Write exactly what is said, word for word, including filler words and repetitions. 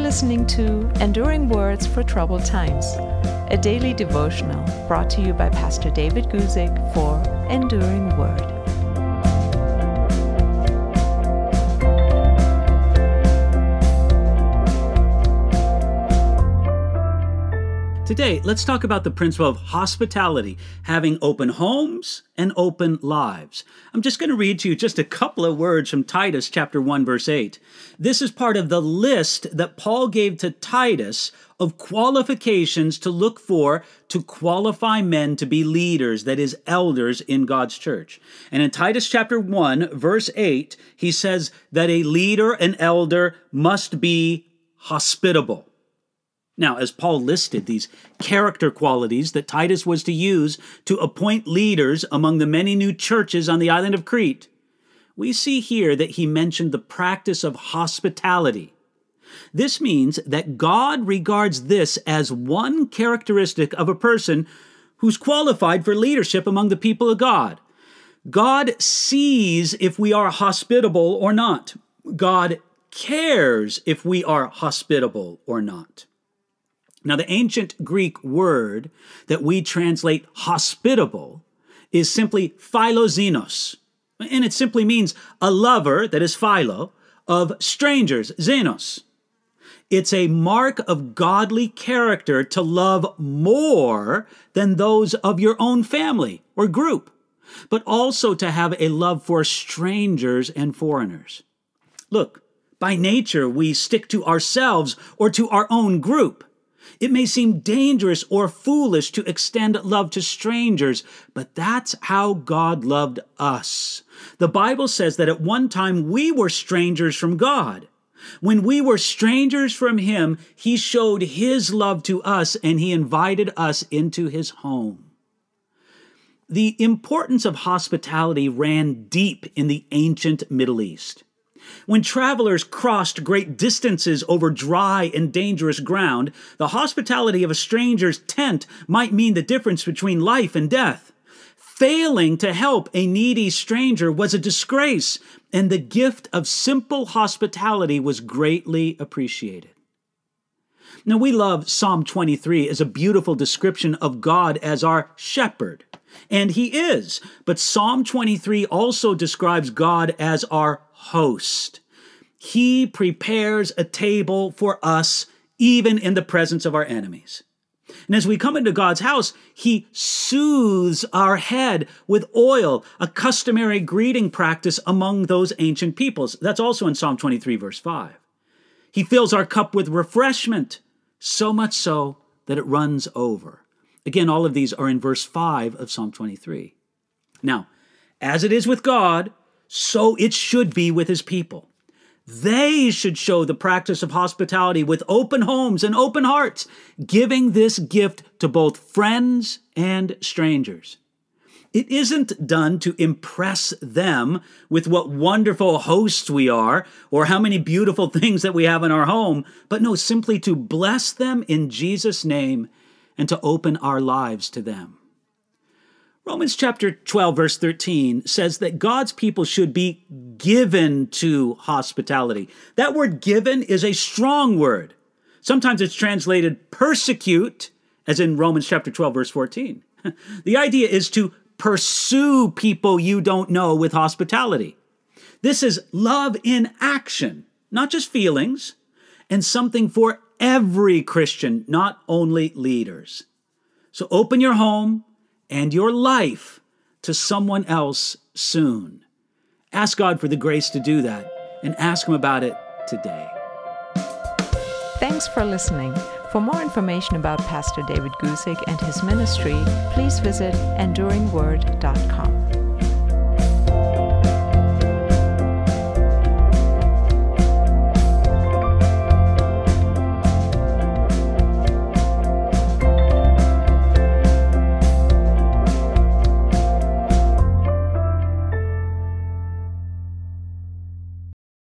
listening to Enduring Words for Troubled Times, a daily devotional brought to you by Pastor David Guzik for Enduring Word. Today, let's talk about the principle of hospitality, having open homes and open lives. I'm just going to read to you just a couple of words from Titus chapter one, verse eight. This is part of the list that Paul gave to Titus of qualifications to look for to qualify men to be leaders, that is, elders in God's church. And in Titus chapter one, verse eight, he says that a leader, an elder, must be hospitable. Now, as Paul listed these character qualities that Titus was to use to appoint leaders among the many new churches on the island of Crete, we see here that he mentioned the practice of hospitality. This means that God regards this as one characteristic of a person who's qualified for leadership among the people of God. God sees if we are hospitable or not. God cares if we are hospitable or not. Now, the ancient Greek word that we translate hospitable is simply philoxenos, and it simply means a lover, that is philo, of strangers, xenos. It's a mark of godly character to love more than those of your own family or group, but also to have a love for strangers and foreigners. Look, by nature, we stick to ourselves or to our own group. It may seem dangerous or foolish to extend love to strangers, but that's how God loved us. The Bible says that at one time we were strangers from God. When we were strangers from Him, He showed His love to us and He invited us into His home. The importance of hospitality ran deep in the ancient Middle East. When travelers crossed great distances over dry and dangerous ground, the hospitality of a stranger's tent might mean the difference between life and death. Failing to help a needy stranger was a disgrace, and the gift of simple hospitality was greatly appreciated. Now, we love Psalm twenty-three as a beautiful description of God as our shepherd. And He is, but Psalm twenty-three also describes God as our host. He prepares a table for us even in the presence of our enemies. And as we come into God's house, He soothes our head with oil, a customary greeting practice among those ancient peoples. That's also in Psalm twenty-three, verse five. He fills our cup with refreshment, so much so that it runs over. Again, all of these are in verse five of Psalm twenty-three. Now, as it is with God, so it should be with His people. They should show the practice of hospitality with open homes and open hearts, giving this gift to both friends and strangers. It isn't done to impress them with what wonderful hosts we are or how many beautiful things that we have in our home, but no, simply to bless them in Jesus' name and to open our lives to them. Romans chapter twelve, verse thirteen says that God's people should be given to hospitality. That word given is a strong word. Sometimes it's translated persecute, as in Romans chapter twelve, verse fourteen. The idea is to pursue people you don't know with hospitality. This is love in action, not just feelings, and something for every Christian, not only leaders. So open your home and your life to someone else soon. Ask God for the grace to do that and ask Him about it today. Thanks for listening. For more information about Pastor David Guzik and his ministry, please visit enduring word dot com.